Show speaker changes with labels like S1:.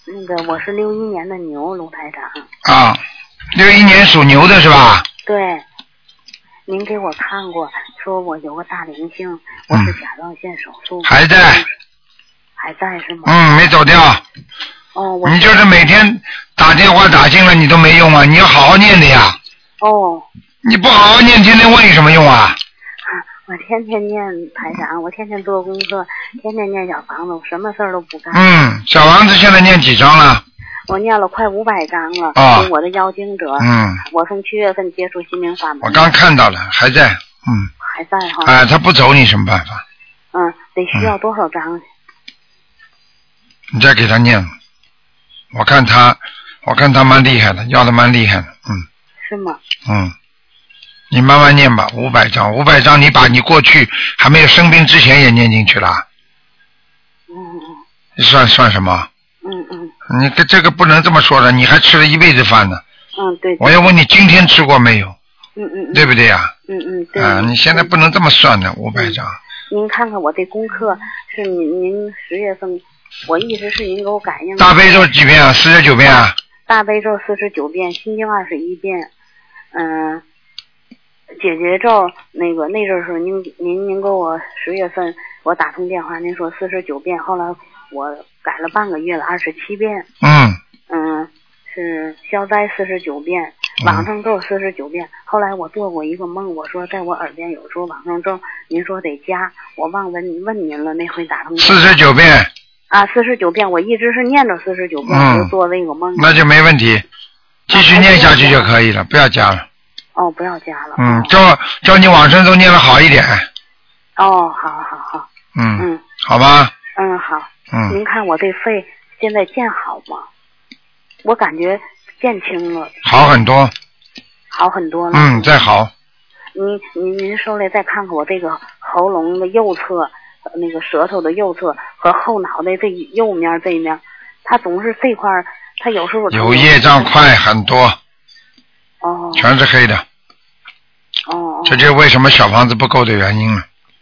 S1: 那个我是61年的牛，卢台长。
S2: 啊，61年属牛的是吧？
S1: 对，您给我看过，说我有个大灵性，我是甲状腺手术。
S2: 还在。
S1: 还在是吗？
S2: 没走掉。
S1: 哦，
S2: 你就是每天打电话打进了你都没用啊，你要好好念的呀。
S1: 哦。
S2: 你不好好念，天天问有什么用啊？
S1: 我天天念台长，我天天做功课，天天念小房子，我什么事儿都不干。
S2: 小房子现在念几张了？
S1: 我念了快500张了。给我的邀请者。我从7月份接触心灵法门。
S2: 我刚看到了，还在。
S1: 还在哈。
S2: 他不走，你什么办法？
S1: 得需要多少张？
S2: 你再给他念。我看他蛮厉害的，要的蛮厉害的。
S1: 是吗？
S2: 你慢慢念吧，500张，500张，你把你过去还没有生病之前也念进去了。算什么？你这个不能这么说的，你还吃了一辈子饭呢。
S1: 对。
S2: 我要问你今天吃过没有？对不对呀？
S1: 对。
S2: 你现在不能这么算的，500张。
S1: 您看看我这功课是您10月份，我一直是您给我感应的。
S2: 大悲咒几遍啊？49遍啊？
S1: 大悲咒49遍，心经21遍，解结咒那阵是您给我10月份我打通电话，您说49遍，后来我改了半个月了，27遍。是消灾49遍，往生咒49遍。后来我做过一个梦，我说在我耳边有说往生咒，您说得加，我忘问您了，那回打通电话。
S2: 49遍。
S1: 49遍，我一直是念着49遍，就做那个梦。
S2: 那就没问题，继续念下去就可以了，不要加了。
S1: 不要加了。
S2: 叫你往生咒念得好一点。
S1: 好。
S2: 好吧。
S1: 好。您看我这肺现在见好吗？我感觉见轻了。
S2: 好很多。
S1: 好很多了。
S2: 再好。
S1: 您说来再看看我这个喉咙的右侧，那个舌头的右侧和后脑袋这右面这一面，它总是这块，它有时候
S2: 有业障块很多。全是黑的。这就是为什么小房子不够的原因了。